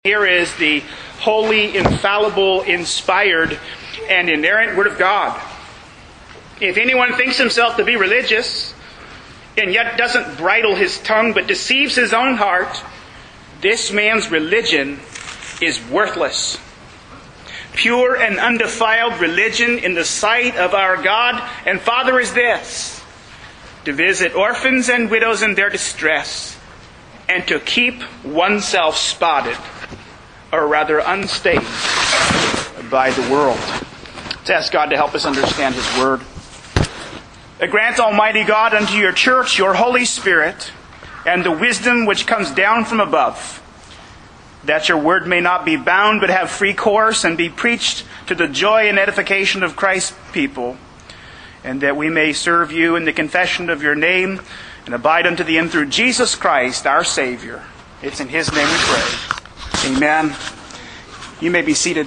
Here is the holy, infallible, inspired, and inerrant Word of God. If anyone thinks himself to be religious, and yet doesn't bridle his tongue, but deceives his own heart, this man's religion is worthless. Pure and undefiled religion in the sight of our God and Father is this: to visit orphans and widows in their distress, and to keep oneself spotted, or rather unstained, by the world. Let's ask God to help us understand His Word. Grant, Almighty God, unto your church your Holy Spirit and the wisdom which comes down from above, that your Word may not be bound but have free course and be preached to the joy and edification of Christ's people, and that we may serve you in the confession of your name and abide unto the end through Jesus Christ, our Savior. It's in His name we pray. Amen. You may be seated.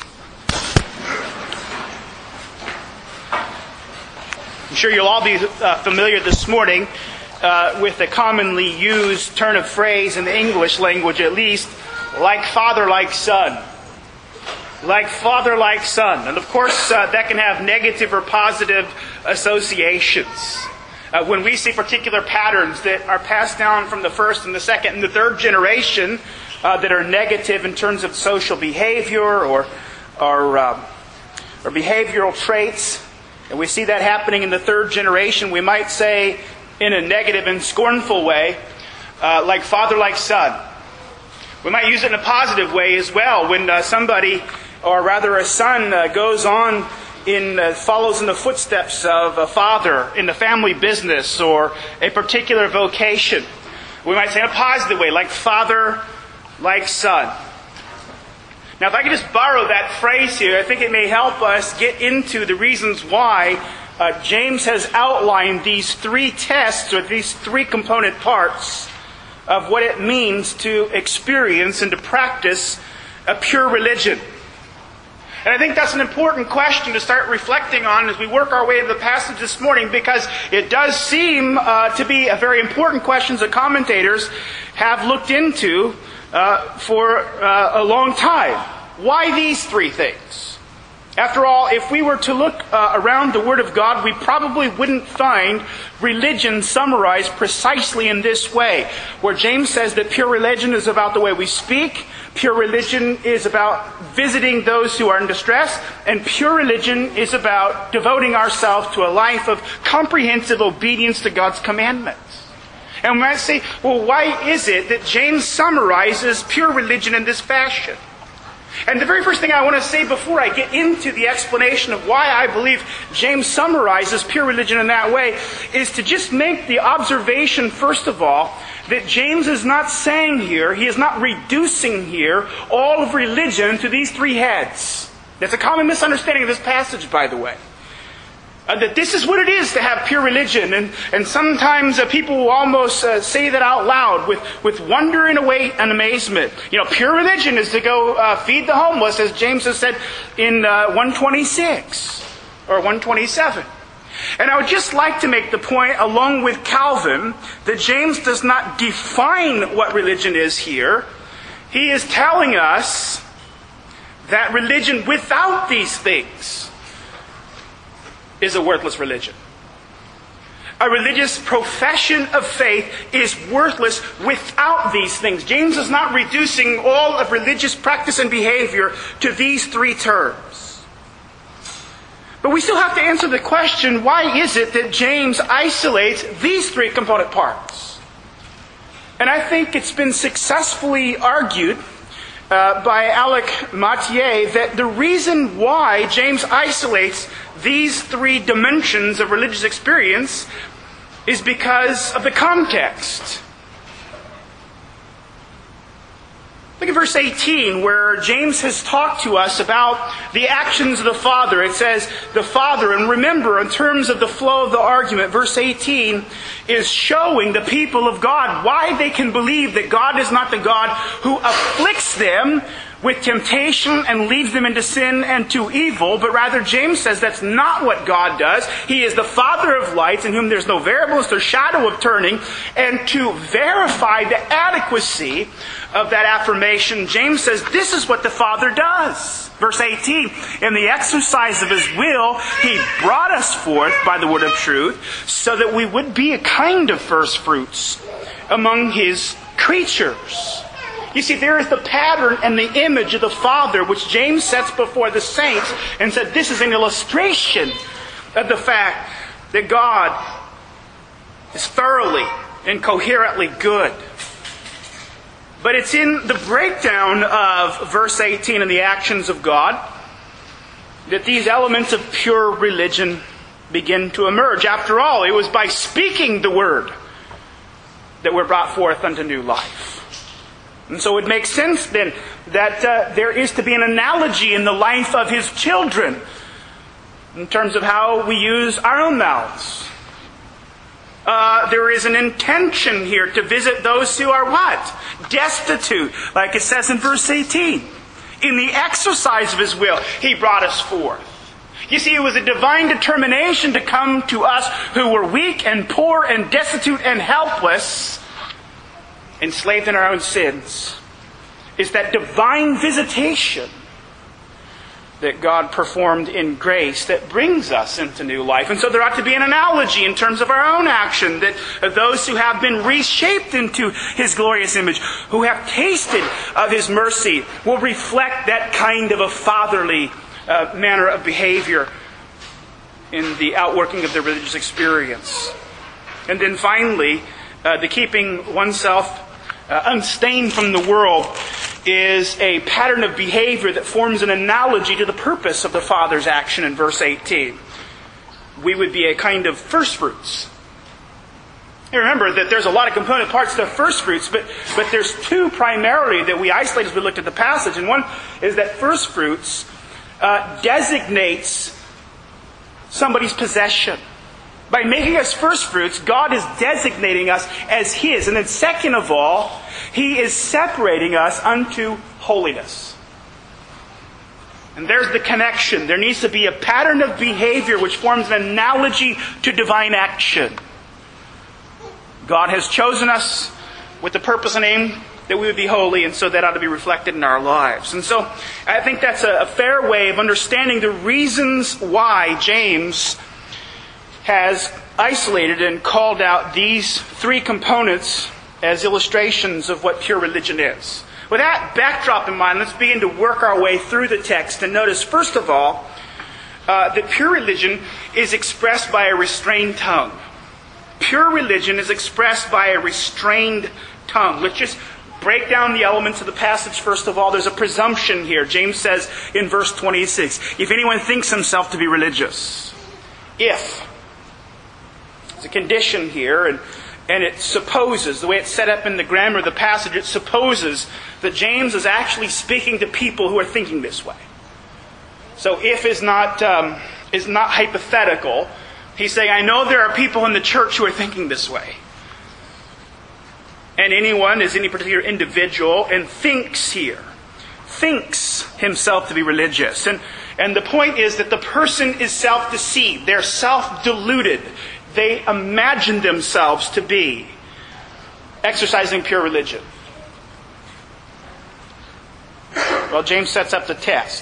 I'm sure you'll all be familiar this morning with the commonly used turn of phrase in the English language, at least, like father, like son. Like father, like son. And of course, that can have negative or positive associations. When we see particular patterns that are passed down from the first and the second and the third generation that are negative in terms of social behavior or behavioral traits, and we see that happening in the third generation, we might say in a negative and scornful way, like father, like son. We might use it in a positive way as well when somebody, or rather a son, goes on follows in the footsteps of a father in the family business or a particular vocation. We might say in a positive way, like father, like son. Now, if I could just borrow that phrase here, I think it may help us get into the reasons why James has outlined these three tests, or these three component parts of what it means to experience and to practice a pure religion. And I think that's an important question to start reflecting on as we work our way to the passage this morning, because it does seem to be a very important question that commentators have looked into for a long time. Why these three things? After all, if we were to look around the Word of God, we probably wouldn't find religion summarized precisely in this way, where James says that pure religion is about the way we speak, pure religion is about visiting those who are in distress, and pure religion is about devoting ourselves to a life of comprehensive obedience to God's commandments. And we might say, well, why is it that James summarizes pure religion in this fashion? And the very first thing I want to say before I get into the explanation of why I believe James summarizes pure religion in that way is to just make the observation, first of all, that James is not saying here, he is not reducing here all of religion to these three heads. That's a common misunderstanding of this passage, by the way. That this is what it is to have pure religion. And sometimes people will almost say that out loud with wonder and amazement. You know, pure religion is to go feed the homeless, as James has said in 126 or 127. And I would just like to make the point, along with Calvin, that James does not define what religion is here. He is telling us that religion without these things is a worthless religion. A religious profession of faith is worthless without these things. James is not reducing all of religious practice and behavior to these three terms. But we still have to answer the question, why is it that James isolates these three component parts? And I think it's been successfully argued by Alec Motyer that the reason why James isolates these three dimensions of religious experience is because of the context. Look at verse 18, where James has talked to us about the actions of the Father. It says, the Father, and remember, in terms of the flow of the argument, verse 18 is showing the people of God why they can believe that God is not the God who afflicts them with temptation and leads them into sin and to evil, but rather James says that's not what God does. He is the Father of lights, in whom there's no variableness or shadow of turning. And to verify the adequacy of that affirmation, James says this is what the Father does. Verse 18, in the exercise of His will, He brought us forth by the word of truth, so that we would be a kind of first fruits among His creatures. You see, there is the pattern and the image of the Father, which James sets before the saints and said this is an illustration of the fact that God is thoroughly and coherently good. But it's in the breakdown of verse 18 and the actions of God that these elements of pure religion begin to emerge. After all, it was by speaking the word that we're brought forth unto new life. And so it makes sense then that there is to be an analogy in the life of His children in terms of how we use our own mouths. There is an intention here to visit those who are what? Destitute, like it says in verse 18. In the exercise of His will, He brought us forth. You see, it was a divine determination to come to us who were weak and poor and destitute and helpless, enslaved in our own sins. It's that divine visitation that God performed in grace that brings us into new life. And so there ought to be an analogy in terms of our own action, that those who have been reshaped into His glorious image, who have tasted of His mercy, will reflect that kind of a fatherly manner of behavior in the outworking of their religious experience. And then finally, the keeping oneself unstained from the world is a pattern of behavior that forms an analogy to the purpose of the Father's action in verse 18. We would be a kind of first fruits. You remember that there's a lot of component parts to first fruits, but there's two primarily that we isolate as we looked at the passage. And one is that first fruits designates somebody's possession. By making us first fruits, God is designating us as His. And then second of all, He is separating us unto holiness. And there's the connection. There needs to be a pattern of behavior which forms an analogy to divine action. God has chosen us with the purpose and aim that we would be holy, and so that ought to be reflected in our lives. And so I think that's a fair way of understanding the reasons why James has isolated and called out these three components as illustrations of what pure religion is. With that backdrop in mind, let's begin to work our way through the text and notice, first of all, that pure religion is expressed by a restrained tongue. Pure religion is expressed by a restrained tongue. Let's just break down the elements of the passage first of all. There's a presumption here. James says in verse 26, if anyone thinks himself to be religious, if. There's a condition here, and it supposes, the way it's set up in the grammar of the passage, it supposes that James is actually speaking to people who are thinking this way. So if is not hypothetical. He's saying, I know there are people in the church who are thinking this way. And anyone is any particular individual and thinks himself to be religious. And the point is that the person is self-deceived. They're self-deluded. They imagine themselves to be exercising pure religion. Well, James sets up the test.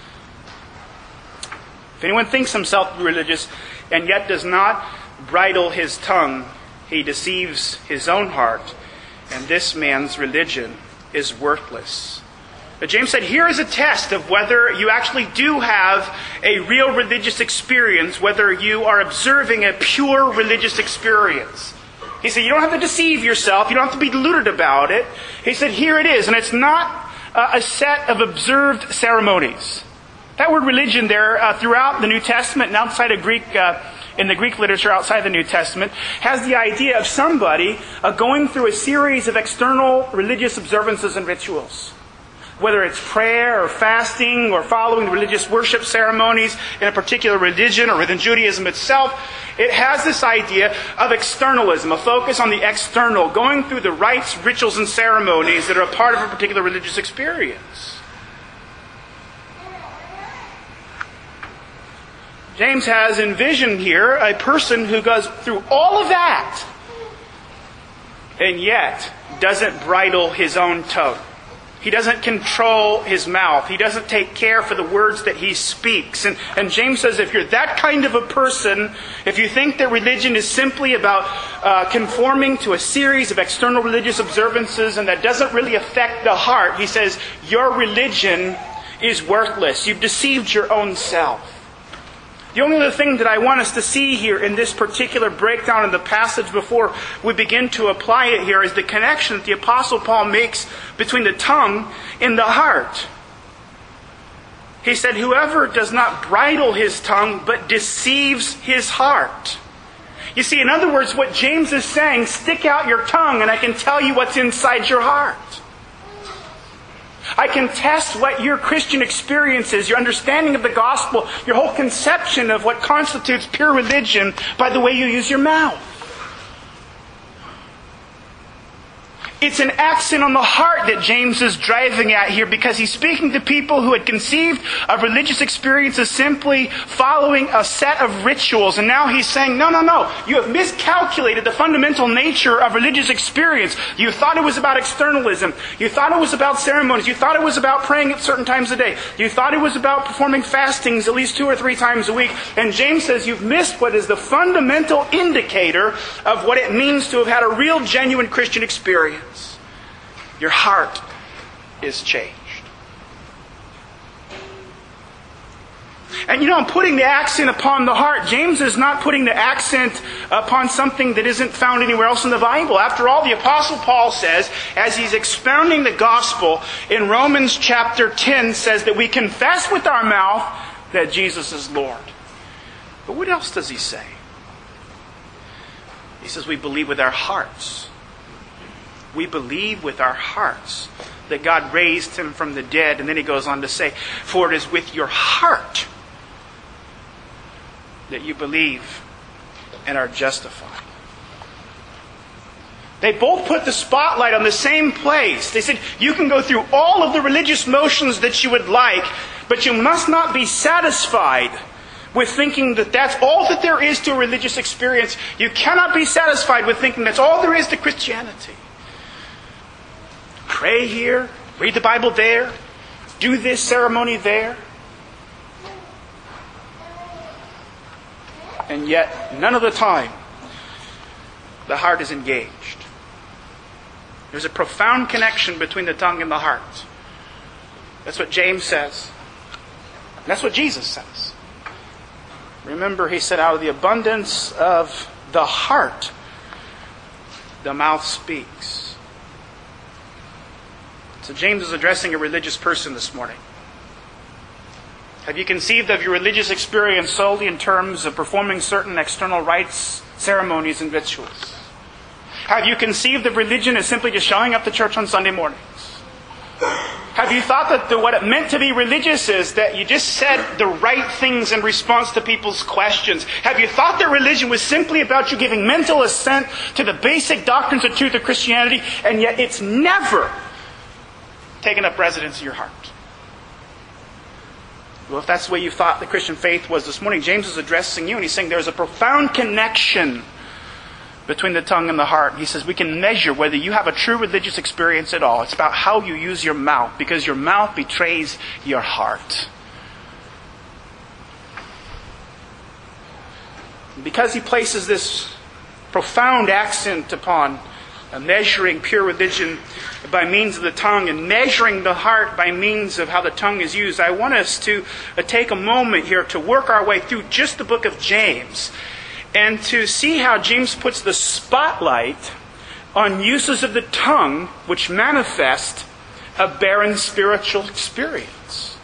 If anyone thinks himself to be religious and yet does not bridle his tongue, he deceives his own heart, and this man's religion is worthless. But James said, here is a test of whether you actually do have a real religious experience, whether you are observing a pure religious experience. He said, you don't have to deceive yourself. You don't have to be deluded about it. He said, here it is. And it's not a set of observed ceremonies. That word religion there throughout the New Testament and outside of Greek, in the Greek literature outside the New Testament, has the idea of somebody going through a series of external religious observances and rituals. Whether it's prayer or fasting or following religious worship ceremonies in a particular religion or within Judaism itself, it has this idea of externalism, a focus on the external, going through the rites, rituals, and ceremonies that are a part of a particular religious experience. James has envisioned here a person who goes through all of that and yet doesn't bridle his own tongue. He doesn't control his mouth. He doesn't take care for the words that he speaks. And James says if you're that kind of a person, if you think that religion is simply about conforming to a series of external religious observances and that doesn't really affect the heart, he says your religion is worthless. You've deceived your own self. The only other thing that I want us to see here in this particular breakdown in the passage before we begin to apply it here is the connection that the Apostle Paul makes between the tongue and the heart. He said, whoever does not bridle his tongue but deceives his heart. You see, in other words, what James is saying, stick out your tongue and I can tell you what's inside your heart. I can test what your Christian experience is, your understanding of the gospel, your whole conception of what constitutes pure religion by the way you use your mouth. It's an accent on the heart that James is driving at here because he's speaking to people who had conceived of religious experience as simply following a set of rituals. And now he's saying, no. You have miscalculated the fundamental nature of religious experience. You thought it was about externalism. You thought it was about ceremonies. You thought it was about praying at certain times a day. You thought it was about performing fastings at least 2 or 3 times a week. And James says you've missed what is the fundamental indicator of what it means to have had a real, genuine Christian experience. Your heart is changed. And I'm putting the accent upon the heart. James is not putting the accent upon something that isn't found anywhere else in the Bible. After all, the Apostle Paul says, as he's expounding the gospel in Romans chapter 10, says that we confess with our mouth that Jesus is Lord. But what else does he say? He says we believe with our hearts. We believe with our hearts that God raised him from the dead. And then he goes on to say, for it is with your heart that you believe and are justified. They both put the spotlight on the same place. They said, you can go through all of the religious motions that you would like, but you must not be satisfied with thinking that that's all that there is to a religious experience. You cannot be satisfied with thinking that's all there is to Christianity. Pray here, read the Bible there, do this ceremony there. And yet, none of the time, the heart is engaged. There's a profound connection between the tongue and the heart. That's what James says. And that's what Jesus says. Remember, he said, out of the abundance of the heart, the mouth speaks. So James is addressing a religious person this morning. Have you conceived of your religious experience solely in terms of performing certain external rites, ceremonies, and rituals? Have you conceived of religion as simply just showing up to church on Sunday mornings? Have you thought that what it meant to be religious is that you just said the right things in response to people's questions? Have you thought that religion was simply about you giving mental assent to the basic doctrines of truth of Christianity, and yet it's never taken up residence in your heart? Well, if that's the way you thought the Christian faith was this morning, James is addressing you and he's saying there's a profound connection between the tongue and the heart. He says we can measure whether you have a true religious experience at all. It's about how you use your mouth, because your mouth betrays your heart. Because he places this profound accent upon measuring pure religion by means of the tongue and measuring the heart by means of how the tongue is used, I want us to take a moment here to work our way through just the book of James and to see how James puts the spotlight on uses of the tongue which manifest a barren spiritual experience.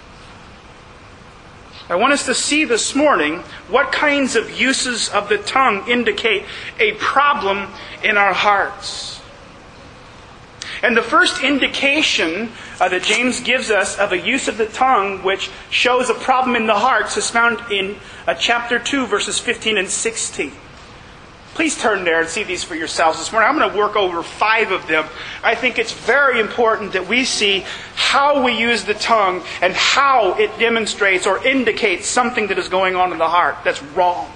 I want us to see this morning what kinds of uses of the tongue indicate a problem in our hearts. And the first indication that James gives us of a use of the tongue which shows a problem in the hearts is found in chapter 2, verses 15 and 16. Please turn there and see these for yourselves this morning. I'm going to work over 5 of them. I think it's very important that we see how we use the tongue and how it demonstrates or indicates something that is going on in the heart that's wrong.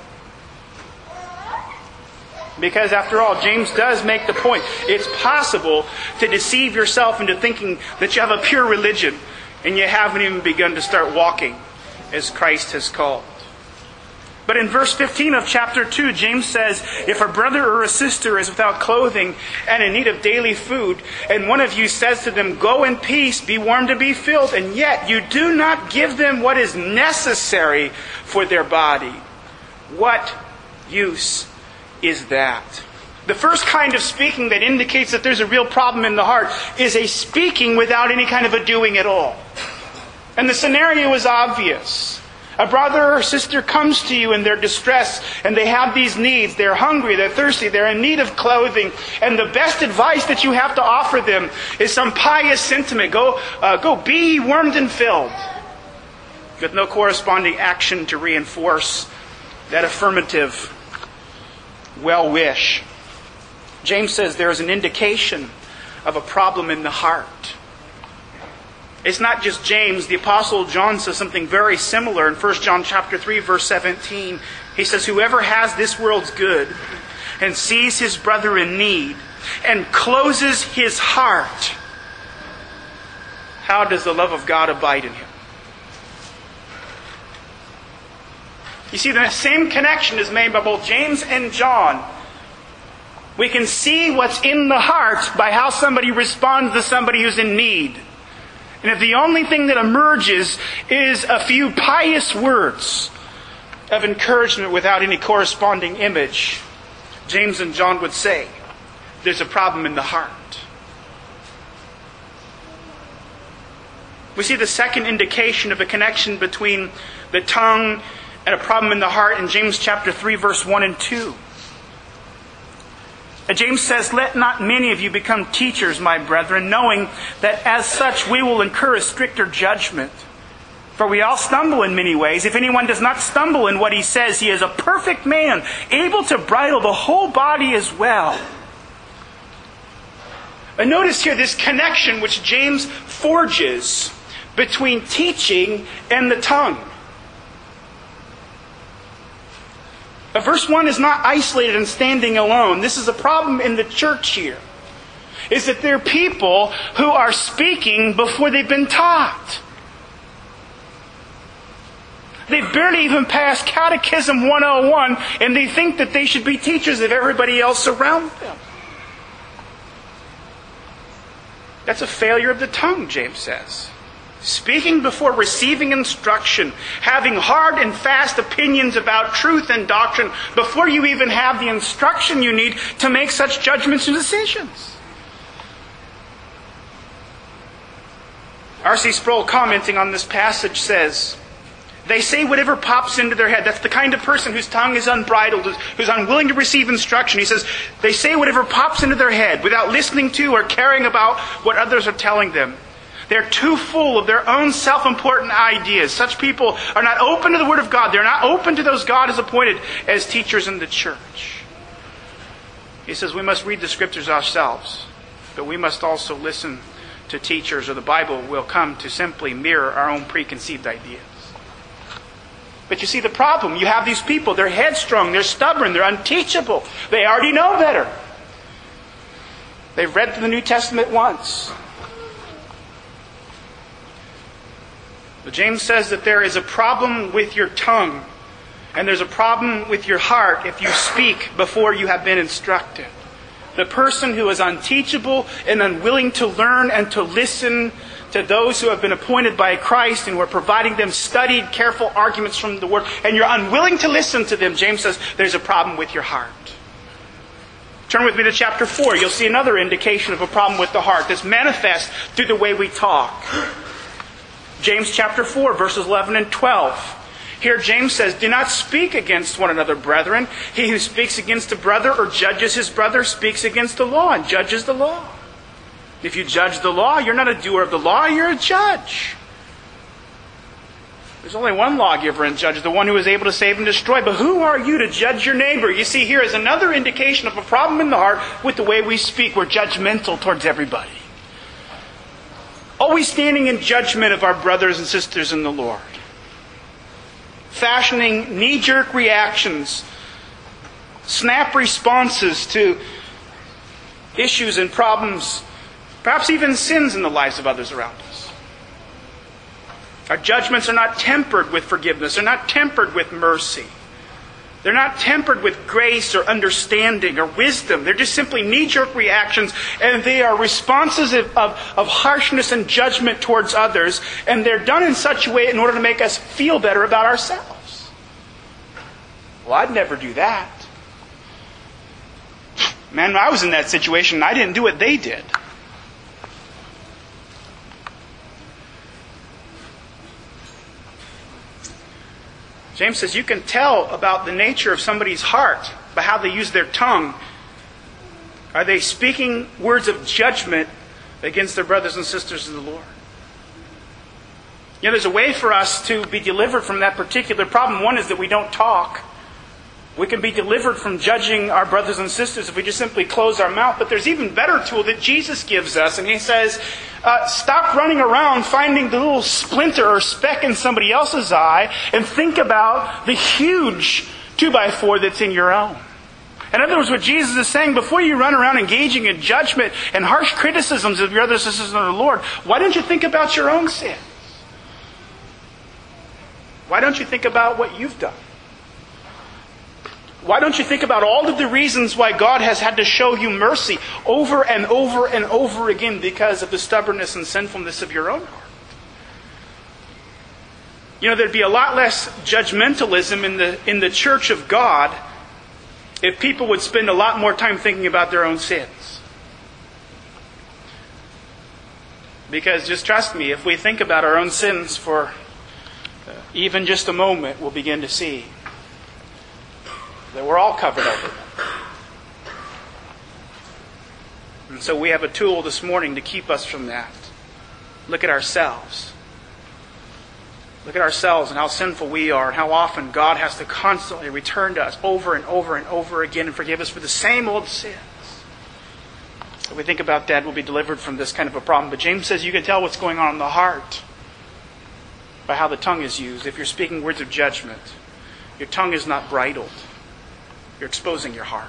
Because after all, James does make the point. It's possible to deceive yourself into thinking that you have a pure religion and you haven't even begun to start walking as Christ has called. But in verse 15 of chapter 2, James says, if a brother or a sister is without clothing and in need of daily food, and one of you says to them, go in peace, be warmed and be filled, and yet you do not give them what is necessary for their body, what use is that? The first kind of speaking that indicates that there's a real problem in the heart is a speaking without any kind of a doing at all. And the scenario is obvious. A brother or sister comes to you in their distress and they have these needs. They're hungry, they're thirsty, they're in need of clothing. And the best advice that you have to offer them is some pious sentiment. Go be warmed and filled. With no corresponding action to reinforce that affirmative well-wish. James says there is an indication of a problem in the heart. It's not just James. The Apostle John says something very similar in 1 John chapter 3, verse 17. He says, whoever has this world's good and sees his brother in need and closes his heart, how does the love of God abide in him? You see, the same connection is made by both James and John. We can see what's in the heart by how somebody responds to somebody who's in need. And if the only thing that emerges is a few pious words of encouragement without any corresponding image, James and John would say, there's a problem in the heart. We see the second indication of a connection between the tongue and a problem in the heart in James chapter 3, verse 1 and 2. James says, let not many of you become teachers, my brethren, knowing that as such we will incur a stricter judgment. For we all stumble in many ways. If anyone does not stumble in what he says, he is a perfect man, able to bridle the whole body as well. And notice here this connection which James forges between teaching and the tongue. Verse 1 is not isolated and standing alone. This is a problem in the church here. Is that there are people who are speaking before they've been taught. They've barely even passed Catechism 101 and they think that they should be teachers of everybody else around them. That's a failure of the tongue, James says. Speaking before receiving instruction, having hard and fast opinions about truth and doctrine before you even have the instruction you need to make such judgments and decisions. R.C. Sproul, commenting on this passage, says, they say whatever pops into their head. That's the kind of person whose tongue is unbridled, who's unwilling to receive instruction. He says, they say whatever pops into their head without listening to or caring about what others are telling them. They're too full of their own self-important ideas. Such people are not open to the Word of God. They're not open to those God has appointed as teachers in the church. He says we must read the Scriptures ourselves, but we must also listen to teachers, or the Bible will come to simply mirror our own preconceived ideas. But you see the problem. You have these people. They're headstrong. They're stubborn. They're unteachable. They already know better. They've read the New Testament once. But James says that there is a problem with your tongue, and there's a problem with your heart if you speak before you have been instructed. The person who is unteachable and unwilling to learn and to listen to those who have been appointed by Christ and who are providing them studied, careful arguments from the Word, and you're unwilling to listen to them, James says there's a problem with your heart. Turn with me to chapter 4. You'll see another indication of a problem with the heart that's manifest through the way we talk. James chapter 4, verses 11 and 12. Here James says, do not speak against one another, brethren. He who speaks against a brother or judges his brother speaks against the law and judges the law. If you judge the law, you're not a doer of the law, you're a judge. There's only one lawgiver and judge, the one who is able to save and destroy. But who are you to judge your neighbor? You see, here is another indication of a problem in the heart with the way we speak. We're judgmental towards everybody. Always standing in judgment of our brothers and sisters in the Lord. Fashioning knee-jerk reactions, snap responses to issues and problems, perhaps even sins in the lives of others around us. Our judgments are not tempered with forgiveness. They're not tempered with mercy. They're not tempered with grace or understanding or wisdom. They're just simply knee-jerk reactions, and they are responses of harshness and judgment towards others, and they're done in such a way in order to make us feel better about ourselves. Well, I'd never do that. Man, I was in that situation, and I didn't do what they did. James says you can tell about the nature of somebody's heart by how they use their tongue. Are they speaking words of judgment against their brothers and sisters in the Lord? You know, there's a way for us to be delivered from that particular problem. One is that we don't talk. We can be delivered from judging our brothers and sisters if we just simply close our mouth. But there's an even better tool that Jesus gives us. And He says, stop running around finding the little splinter or speck in somebody else's eye and think about the huge 2x4 that's in your own. In other words, what Jesus is saying, before you run around engaging in judgment and harsh criticisms of your brothers and sisters in the Lord, why don't you think about your own sins? Why don't you think about what you've done? Why don't you think about all of the reasons why God has had to show you mercy over and over and over again because of the stubbornness and sinfulness of your own heart? You know, there'd be a lot less judgmentalism in the church of God if people would spend a lot more time thinking about their own sins. Because just trust me, if we think about our own sins for even just a moment, we'll begin to see that we're all covered over them. And so we have a tool this morning to keep us from that. Look at ourselves. Look at ourselves and how sinful we are and how often God has to constantly return to us over and over and over again and forgive us for the same old sins. If we think about that, we'll be delivered from this kind of a problem. But James says you can tell what's going on in the heart by how the tongue is used. If you're speaking words of judgment, your tongue is not bridled. You're exposing your heart.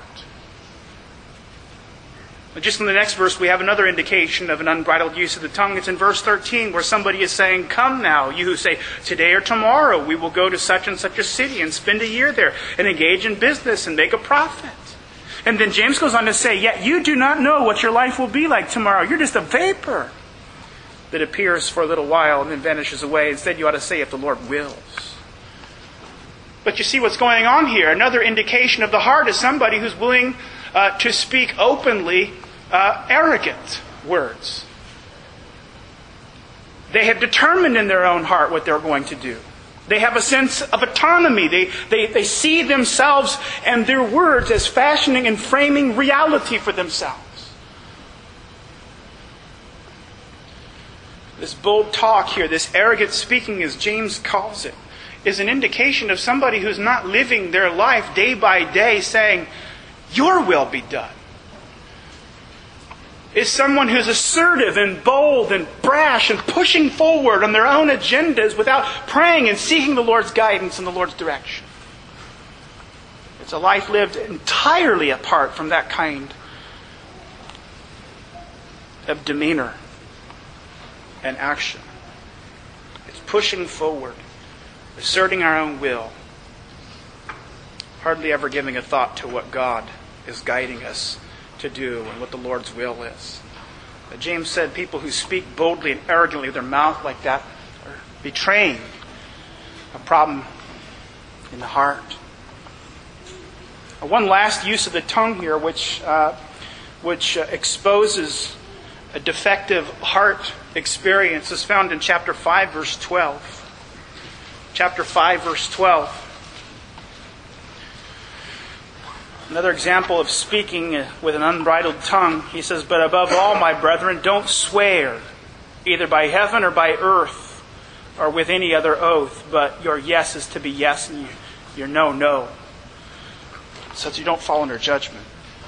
But just in the next verse, we have another indication of an unbridled use of the tongue. It's in verse 13 where somebody is saying, "Come now, you who say, today or tomorrow we will go to such and such a city and spend a year there and engage in business and make a profit." And then James goes on to say, "Yet you do not know what your life will be like tomorrow. You're just a vapor that appears for a little while and then vanishes away. Instead, you ought to say, if the Lord wills." But you see what's going on here. Another indication of the heart is somebody who's willing to speak openly arrogant words. They have determined in their own heart what they're going to do. They have a sense of autonomy. They see themselves and their words as fashioning and framing reality for themselves. This bold talk here, this arrogant speaking as James calls it, is an indication of somebody who's not living their life day by day saying, "Your will be done." Is someone who's assertive and bold and brash and pushing forward on their own agendas without praying and seeking the Lord's guidance and the Lord's direction. It's a life lived entirely apart from that kind of demeanor and action. It's pushing forward, asserting our own will, hardly ever giving a thought to what God is guiding us to do and what the Lord's will is. But James said people who speak boldly and arrogantly with their mouth like that are betraying a problem in the heart. One last use of the tongue here, which exposes a defective heart experience, is found in chapter 5, verse 12. Chapter 5, verse 12. Another example of speaking with an unbridled tongue. He says, "But above all, my brethren, don't swear, either by heaven or by earth, or with any other oath, but your yes is to be yes and your no, no, so that you don't fall under judgment.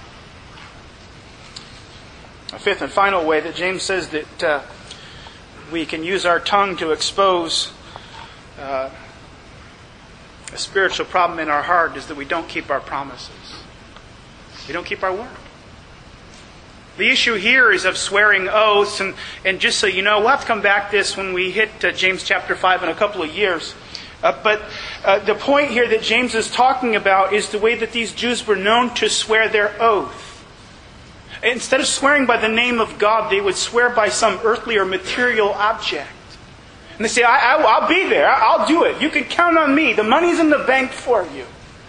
A fifth and final way that James says that we can use our tongue to expose a spiritual problem in our heart is that we don't keep our promises. We don't keep our word. The issue here is of swearing oaths, and just so you know, we'll have to come back to this when we hit James chapter 5 in a couple of years. But the point here that James is talking about is the way that these Jews were known to swear their oath. Instead of swearing by the name of God, they would swear by some earthly or material object. And they say, I'll be there, I'll do it. You can count on me. The money's in the bank for you.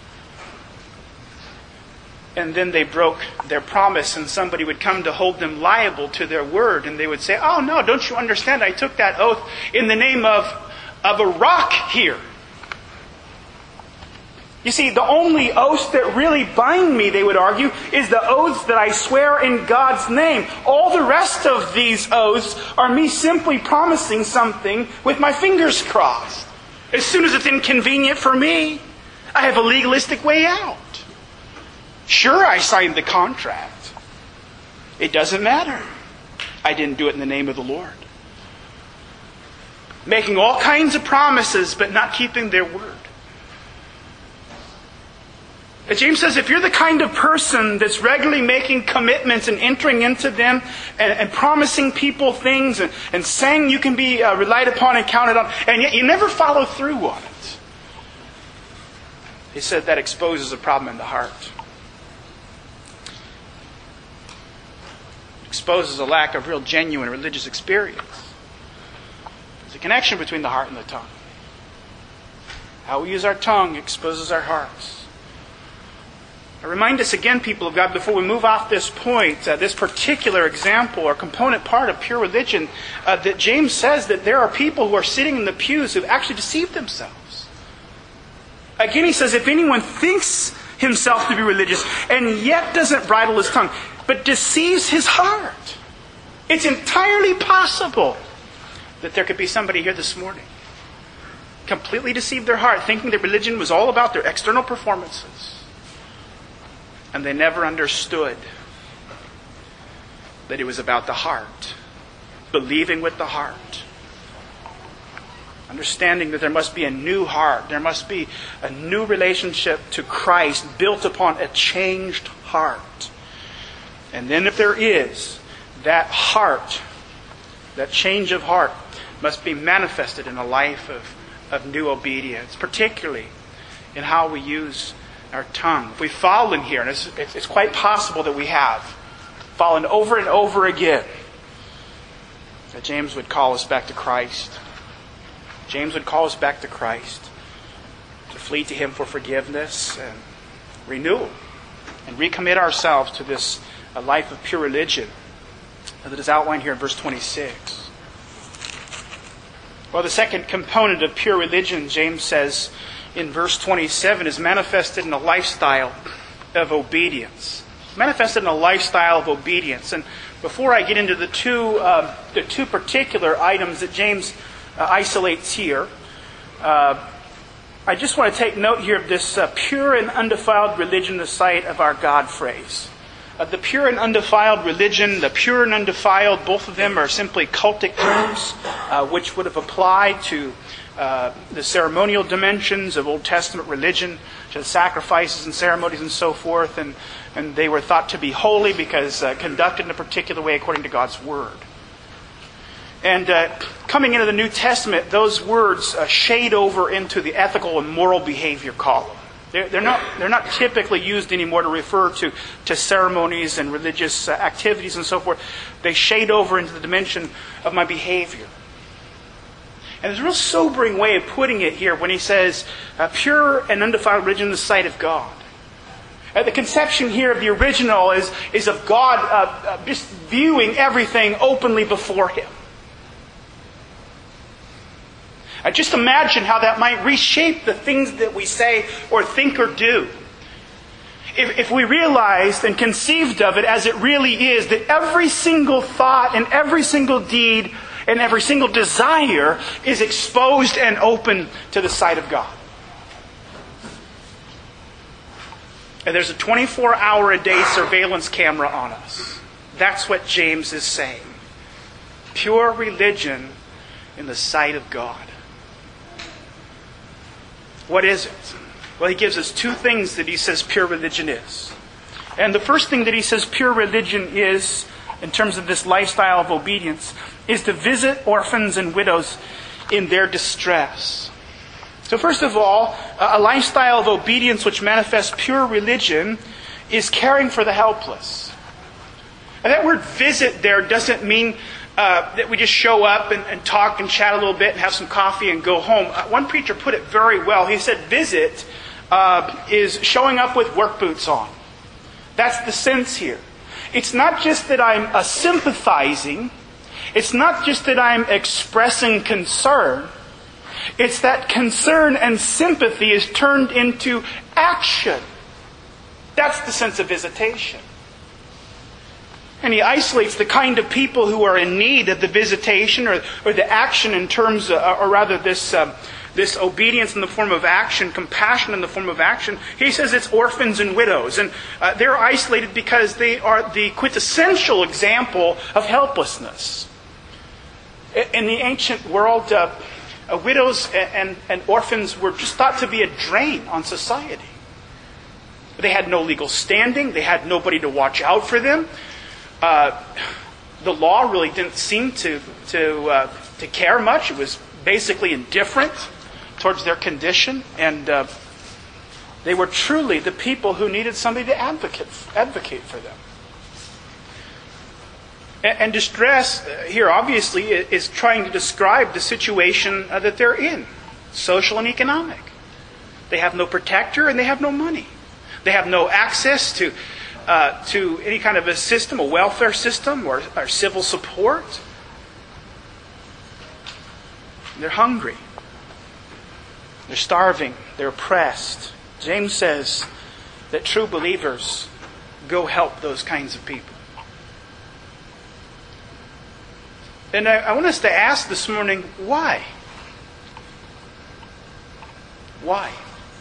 And then they broke their promise, and somebody would come to hold them liable to their word. And they would say, oh no, don't you understand? I took that oath in the name of a rock here. You see, the only oaths that really bind me, they would argue, is the oaths that I swear in God's name. All the rest of these oaths are me simply promising something with my fingers crossed. As soon as it's inconvenient for me, I have a legalistic way out. Sure, I signed the contract. It doesn't matter. I didn't do it in the name of the Lord. Making all kinds of promises, but not keeping their word. And James says, if you're the kind of person that's regularly making commitments and entering into them and promising people things and saying you can be relied upon and counted on, and yet you never follow through on it, he said that exposes a problem in the heart. Exposes a lack of real genuine religious experience. There's a connection between the heart and the tongue. How we use our tongue exposes our hearts. I remind us again, people of God, before we move off this point, this particular example or component part of pure religion, that James says that there are people who are sitting in the pews who've actually deceived themselves. Again, he says, if anyone thinks himself to be religious and yet doesn't bridle his tongue, but deceives his heart, it's entirely possible that there could be somebody here this morning completely deceived their heart, thinking that religion was all about their external performances. And they never understood that it was about the heart. Believing with the heart. Understanding that there must be a new heart. There must be a new relationship to Christ built upon a changed heart. And then if there is, that heart, that change of heart, must be manifested in a life of new obedience, particularly in how we use our tongue. If we've fallen here, and it's quite possible that we have fallen over and over again, that James would call us back to Christ. James would call us back to Christ, to flee to Him for forgiveness and renewal, and recommit ourselves to this a life of pure religion that is outlined here in verse 26. Well, the second component of pure religion, James says in verse 27, is manifested in a lifestyle of obedience. Manifested in a lifestyle of obedience. And before I get into the two particular items that James isolates here, I just want to take note here of this pure and undefiled religion, the sight of our God phrase. The pure and undefiled religion, the pure and undefiled, both of them are simply cultic terms which would have applied to the ceremonial dimensions of Old Testament religion, to the sacrifices and ceremonies and so forth, and they were thought to be holy because conducted in a particular way according to God's Word. And coming into the New Testament, those words shade over into the ethical and moral behavior column. They're not typically used anymore to refer to ceremonies and religious activities and so forth. They shade over into the dimension of my behavior. And there's a real sobering way of putting it here when he says, pure and undefiled religion in the sight of God. The conception here of the original is of God just viewing everything openly before Him. Just imagine how that might reshape the things that we say or think or do. If we realized and conceived of it as it really is, that every single thought and every single deed and every single desire is exposed and open to the sight of God. And there's a 24-hour-a-day surveillance camera on us. That's what James is saying. Pure religion in the sight of God. What is it? Well, he gives us two things that he says pure religion is. And the first thing that he says pure religion is, in terms of this lifestyle of obedience, is to visit orphans and widows in their distress. So first of all, a lifestyle of obedience which manifests pure religion is caring for the helpless. And that word visit there doesn't mean that we just show up and talk and chat a little bit and have some coffee and go home. One preacher put it very well. He said visit is showing up with work boots on. That's the sense here. It's not just that I'm sympathizing. It's not just that I'm expressing concern. It's that concern and sympathy is turned into action. That's the sense of visitation. And he isolates the kind of people who are in need of the visitation or the action in terms of, or rather this obedience in the form of action, compassion in the form of action. He says it's orphans and widows. And they're isolated because they are the quintessential example of helplessness. In the ancient world, widows and orphans were just thought to be a drain on society. They had no legal standing. They had nobody to watch out for them. The law really didn't seem to care much. It was basically indifferent towards their condition, and they were truly the people who needed somebody to advocate for them. And distress here, obviously, is trying to describe the situation that they're in, social and economic. They have no protector and they have no money. They have no access to any kind of a system, a welfare system or civil support. They're hungry. They're starving. They're oppressed. James says that true believers go help those kinds of people. And I want us to ask this morning, why? Why?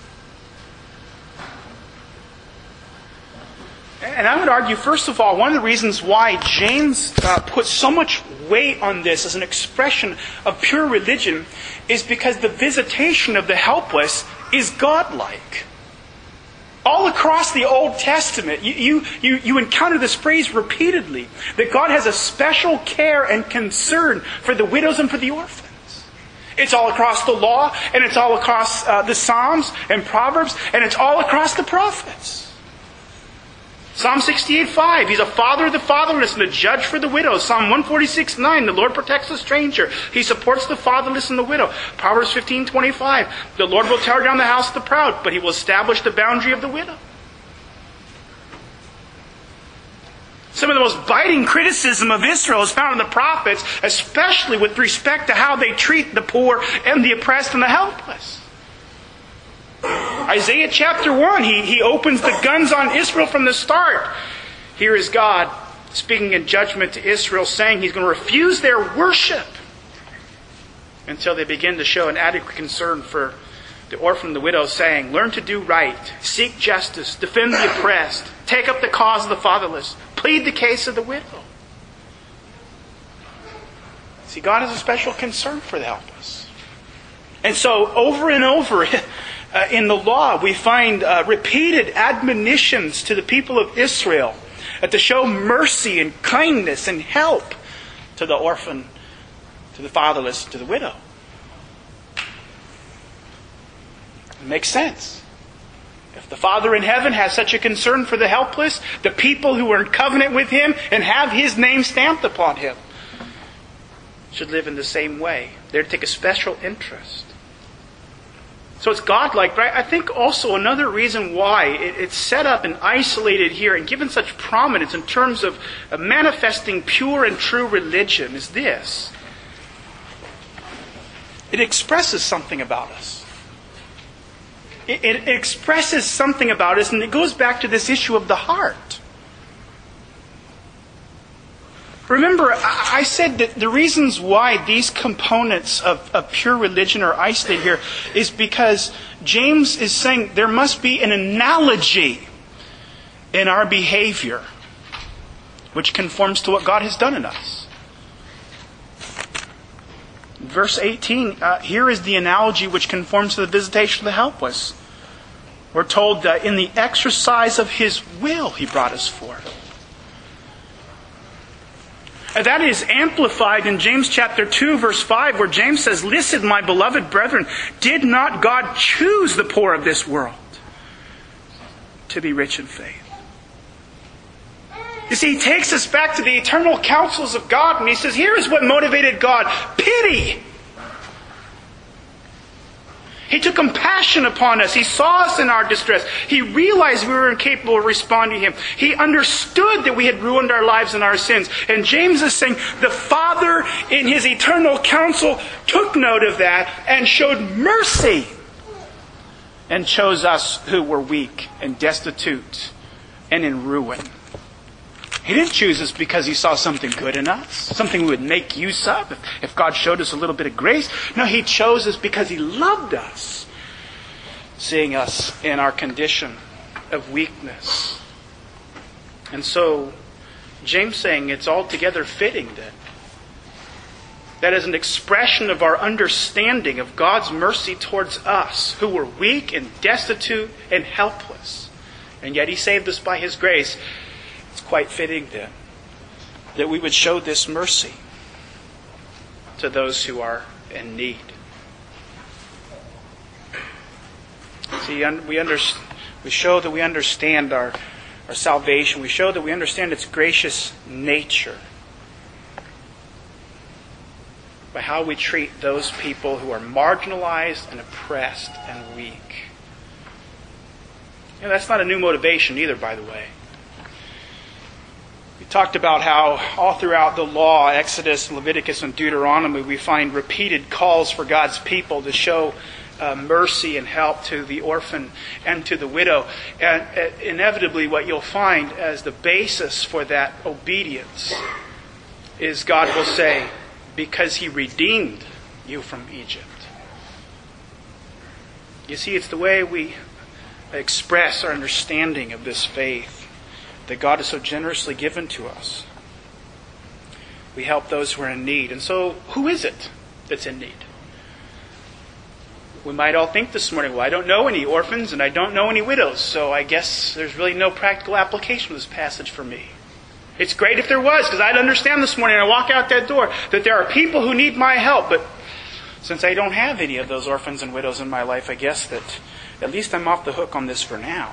And I would argue, first of all, one of the reasons why James puts so much weight on this as an expression of pure religion is because the visitation of the helpless is godlike. All across the Old Testament, you encounter this phrase repeatedly, that God has a special care and concern for the widows and for the orphans. It's all across the law, and it's all across the Psalms and Proverbs, and it's all across the prophets. Psalm 68:5, He's a father of the fatherless and a judge for the widow. Psalm 146:9, the Lord protects the stranger. He supports the fatherless and the widow. Proverbs 15:25, the Lord will tear down the house of the proud, but He will establish the boundary of the widow. Some of the most biting criticism of Israel is found in the prophets, especially with respect to how they treat the poor and the oppressed and the helpless. Isaiah chapter 1, he opens the guns on Israel from the start. Here is God speaking in judgment to Israel, saying He's going to refuse their worship until they begin to show an adequate concern for the orphan and the widow, saying, learn to do right, seek justice, defend the oppressed, take up the cause of the fatherless, plead the case of the widow. See, God has a special concern for the helpless. And so, over and over in the law, we find repeated admonitions to the people of Israel to show mercy and kindness and help to the orphan, to the fatherless, to the widow. It makes sense. If the Father in heaven has such a concern for the helpless, the people who are in covenant with Him and have His name stamped upon Him should live in the same way. They're to take a special interest. So it's godlike, but I think also another reason why it's set up and isolated here and given such prominence in terms of manifesting pure and true religion is this. It expresses something about us. It expresses something about us, and it goes back to this issue of the heart. Remember, I said that the reasons why these components of pure religion are isolated here is because James is saying there must be an analogy in our behavior which conforms to what God has done in us. Verse 18, here is the analogy which conforms to the visitation of the helpless. We're told that in the exercise of His will He brought us forth. And that is amplified in James chapter 2, verse 5, where James says, "Listen, my beloved brethren, did not God choose the poor of this world to be rich in faith?" You see, He takes us back to the eternal counsels of God, and He says, here is what motivated God: pity. He took compassion upon us. He saw us in our distress. He realized we were incapable of responding to Him. He understood that we had ruined our lives and our sins. And James is saying the Father in His eternal counsel took note of that and showed mercy and chose us who were weak and destitute and in ruin. He didn't choose us because He saw something good in us, something we would make use of if God showed us a little bit of grace. No, He chose us because He loved us, seeing us in our condition of weakness. And so, James saying it's altogether fitting that as an expression of our understanding of God's mercy towards us, who were weak and destitute and helpless, and yet He saved us by His grace, it's quite fitting then that we would show this mercy to those who are in need. See, we show that we understand our salvation. We show that we understand its gracious nature by how we treat those people who are marginalized and oppressed and weak. That's not a new motivation either, by the way. We talked about how all throughout the law, Exodus, Leviticus, and Deuteronomy, we find repeated calls for God's people to show mercy and help to the orphan and to the widow. And inevitably what you'll find as the basis for that obedience is God will say, because He redeemed you from Egypt. You see, it's the way we express our understanding of this faith that God has so generously given to us. We help those who are in need. And so, who is it that's in need? We might all think this morning, well, I don't know any orphans and I don't know any widows, so I guess there's really no practical application of this passage for me. It's great if there was, because I'd understand this morning when I walk out that door that there are people who need my help, but since I don't have any of those orphans and widows in my life, I guess that at least I'm off the hook on this for now.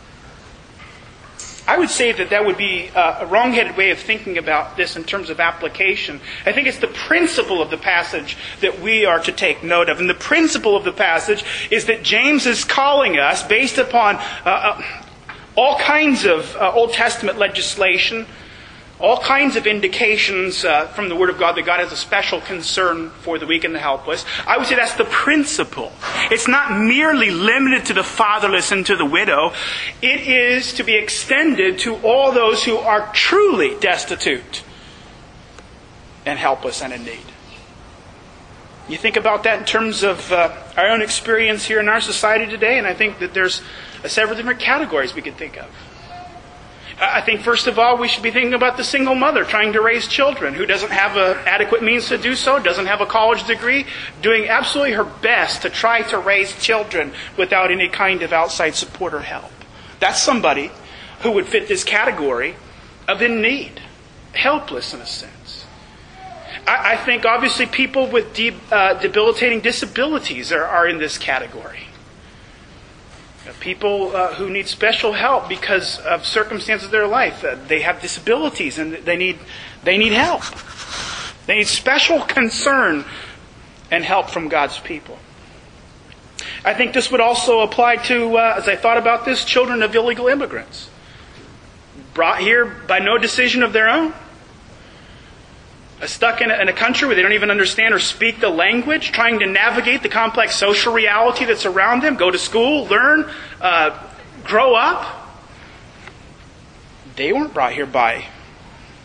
I would say that would be a wrong-headed way of thinking about this in terms of application. I think it's the principle of the passage that we are to take note of. And the principle of the passage is that James is calling us, based upon all kinds of Old Testament legislation, all kinds of indications from the Word of God that God has a special concern for the weak and the helpless. I would say that's the principle. It's not merely limited to the fatherless and to the widow. It is to be extended to all those who are truly destitute and helpless and in need. You think about that in terms of our own experience here in our society today, and I think that there's several different categories we could think of. I think, first of all, we should be thinking about the single mother trying to raise children who doesn't have adequate means to do so, doesn't have a college degree, doing absolutely her best to try to raise children without any kind of outside support or help. That's somebody who would fit this category of in need, helpless in a sense. I think, obviously, people with debilitating disabilities are in this category. People who need special help because of circumstances of their life. They have disabilities and they need help. They need special concern and help from God's people. I think this would also apply to, as I thought about this, children of illegal immigrants. Brought here by no decision of their own. Stuck in a country where they don't even understand or speak the language, trying to navigate the complex social reality that's around them, go to school, learn, grow up. They weren't brought here by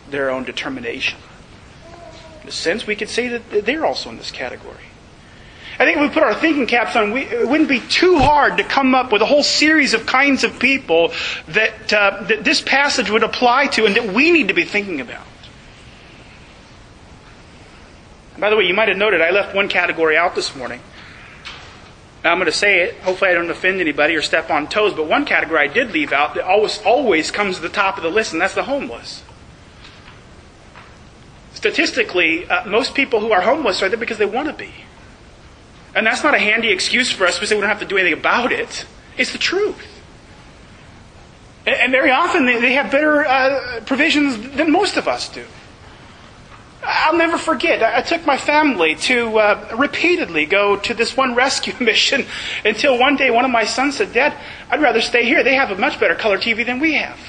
their own determination. In a sense, we could say that they're also in this category. I think if we put our thinking caps on, it wouldn't be too hard to come up with a whole series of kinds of people that this passage would apply to and that we need to be thinking about. By the way, you might have noted I left one category out this morning. I'm going to say it. Hopefully I don't offend anybody or step on toes, but one category I did leave out that always comes to the top of the list, and that's the homeless. Statistically, most people who are homeless are there because they want to be. And that's not a handy excuse for us to say we don't have to do anything about it. It's the truth. And very often they have better provisions than most of us do. I'll never forget, I took my family to repeatedly go to this one rescue mission until one day one of my sons said, "Dad, I'd rather stay here. They have a much better color TV than we have."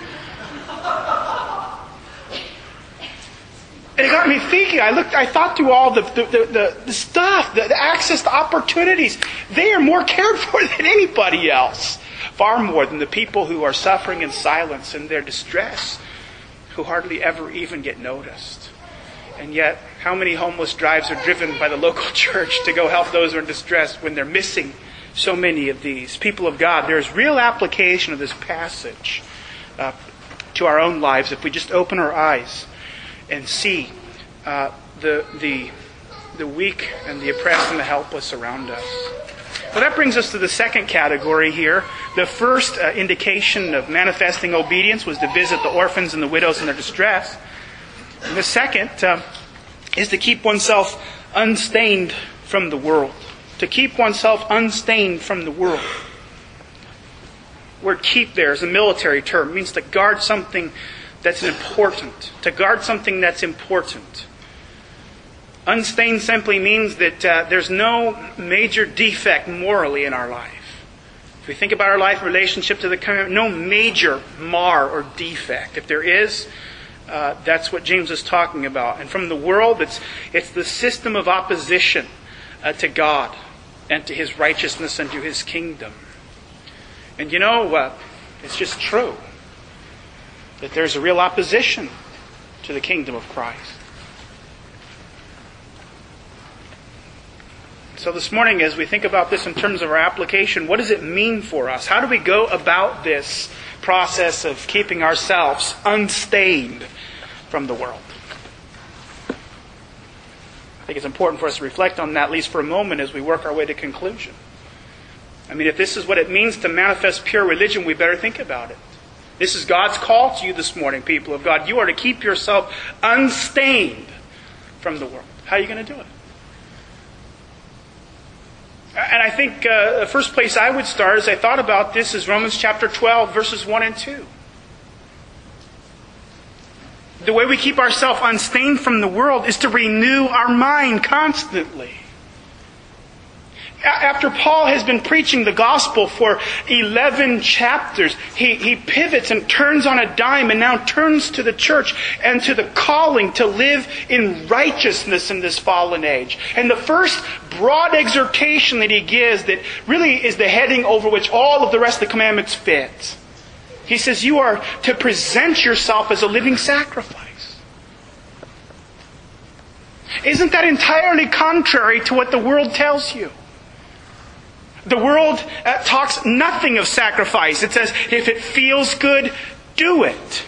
And it got me thinking. I thought through all the stuff, the access to opportunities. They are more cared for than anybody else. Far more than the people who are suffering in silence in their distress, who hardly ever even get noticed. And yet, how many homeless drives are driven by the local church to go help those who are in distress when they're missing so many of these? People of God, there's real application of this passage to our own lives if we just open our eyes and see the weak and the oppressed and the helpless around us. Well, that brings us to the second category here. The first indication of manifesting obedience was to visit the orphans and the widows in their distress. And the second is to keep oneself unstained from the world. To keep oneself unstained from the world. The word keep there is a military term. It means to guard something that's important. To guard something that's important. Unstained simply means that there's no major defect morally in our life. If we think about our life in relationship to the commandment, no major mar or defect. If there is, that's what James is talking about. And from the world, it's the system of opposition to God and to His righteousness and to His kingdom. And it's just true that there's a real opposition to the kingdom of Christ. So this morning, as we think about this in terms of our application, what does it mean for us? How do we go about this process of keeping ourselves unstained from the world? I think it's important for us to reflect on that, at least for a moment, as we work our way to conclusion. I mean, if this is what it means to manifest pure religion, we better think about it. This is God's call to you this morning, people of God. You are to keep yourself unstained from the world. How are you going to do it? And I think the first place I would start as I thought about this is Romans chapter 12, verses 1 and 2. The way we keep ourselves unstained from the world is to renew our mind constantly. After Paul has been preaching the gospel for 11 chapters, he pivots and turns on a dime and now turns to the church and to the calling to live in righteousness in this fallen age. And the first broad exhortation that he gives that really is the heading over which all of the rest of the commandments fit. He says you are to present yourself as a living sacrifice. Isn't that entirely contrary to what the world tells you? The world talks nothing of sacrifice. It says, if it feels good, do it.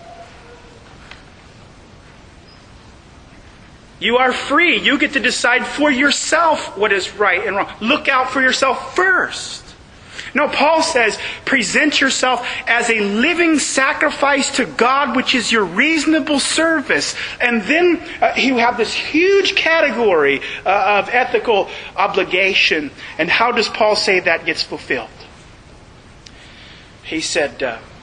You are free. You get to decide for yourself what is right and wrong. Look out for yourself first. No, Paul says, present yourself as a living sacrifice to God, which is your reasonable service. And then you have this huge category of ethical obligation. And how does Paul say that gets fulfilled? He said,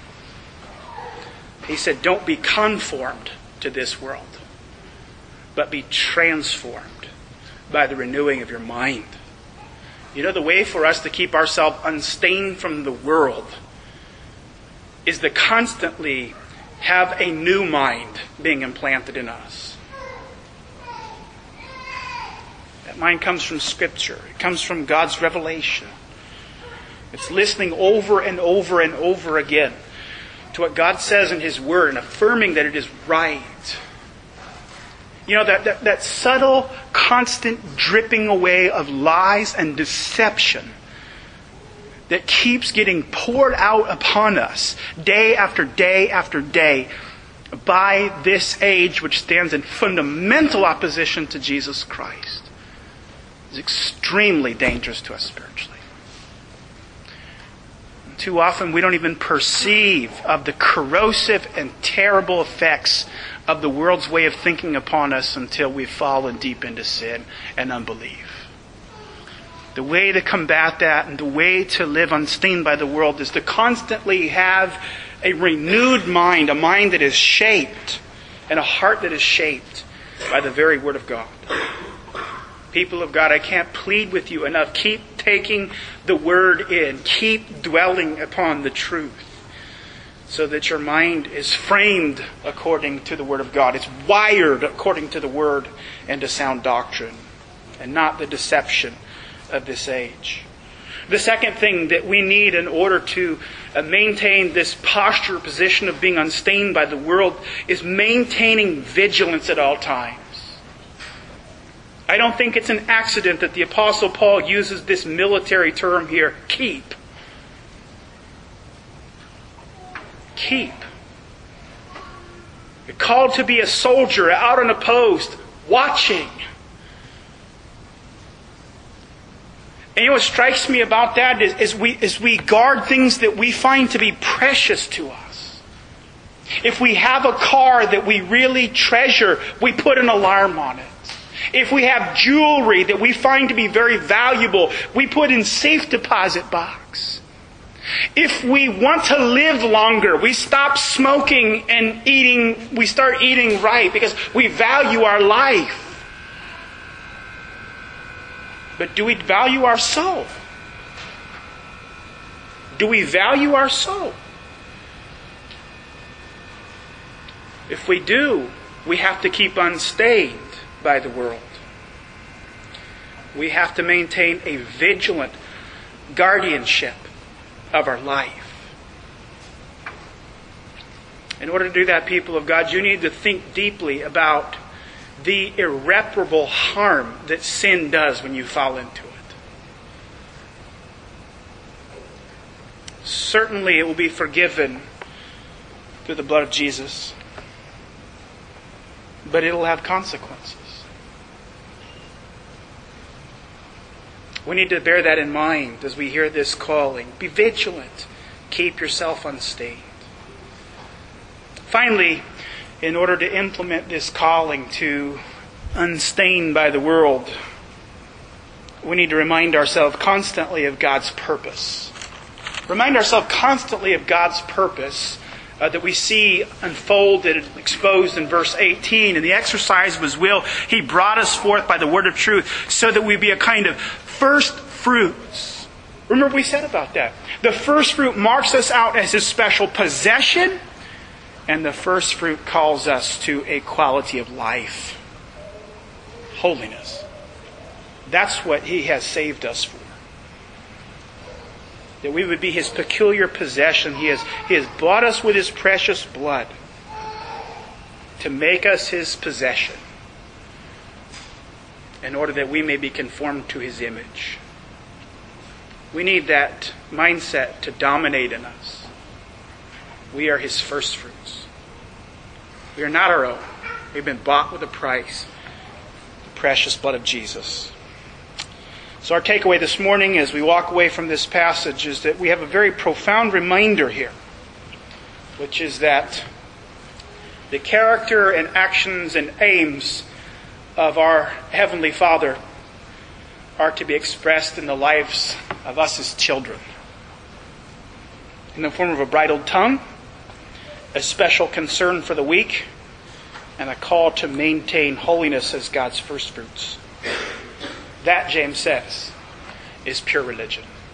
don't be conformed to this world, but be transformed by the renewing of your mind. You know, the way for us to keep ourselves unstained from the world is to constantly have a new mind being implanted in us. That mind comes from Scripture. It comes from God's revelation. It's listening over and over and over again to what God says in His Word and affirming that it is right. You know, that subtle, constant dripping away of lies and deception that keeps getting poured out upon us day after day after day by this age which stands in fundamental opposition to Jesus Christ is extremely dangerous to us spiritually. Too often we don't even perceive of the corrosive and terrible effects of the world's way of thinking upon us until we've fallen deep into sin and unbelief. The way to combat that and the way to live unstained by the world is to constantly have a renewed mind, a mind that is shaped, and a heart that is shaped by the very Word of God. People of God, I can't plead with you enough. Keep taking the Word in. Keep dwelling upon the truth so that your mind is framed according to the Word of God. It's wired according to the Word and to sound doctrine, and not the deception of this age. The second thing that we need in order to maintain this posture, position of being unstained by the world is maintaining vigilance at all times. I don't think it's an accident that the Apostle Paul uses this military term here, keep. Keep. You're called to be a soldier out on a post, watching. And you know what strikes me about that is we guard things that we find to be precious to us. If we have a car that we really treasure, we put an alarm on it. If we have jewelry that we find to be very valuable, we put in safe deposit box. If we want to live longer, we stop smoking and eating, we start eating right because we value our life. But do we value our soul? Do we value our soul? If we do, we have to keep unstained by the world. We have to maintain a vigilant guardianship of our life. In order to do that, people of God, you need to think deeply about the irreparable harm that sin does when you fall into it. Certainly it will be forgiven through the blood of Jesus, but it'll have consequences. We need to bear that in mind as we hear this calling. Be vigilant. Keep yourself unstained. Finally, in order to implement this calling to unstained by the world, we need to remind ourselves constantly of God's purpose. Remind ourselves constantly of God's purpose that we see unfolded and exposed in verse 18. And the exercise was, He brought us forth by the word of truth so that we be a kind of first fruits. Remember what we said about that. The first fruit marks us out as His special possession, and the first fruit calls us to a quality of life. Holiness. That's what He has saved us for. That we would be His peculiar possession. He has bought us with His precious blood to make us His possession in order that we may be conformed to His image. We need that mindset to dominate in us. We are His first fruits. We are not our own. We've been bought with a price. The precious blood of Jesus. So our takeaway this morning as we walk away from this passage is that we have a very profound reminder here, which is that the character and actions and aims of our Heavenly Father are to be expressed in the lives of us as children. In the form of a bridled tongue, a special concern for the weak, and a call to maintain holiness as God's first fruits. That, James says, is pure religion.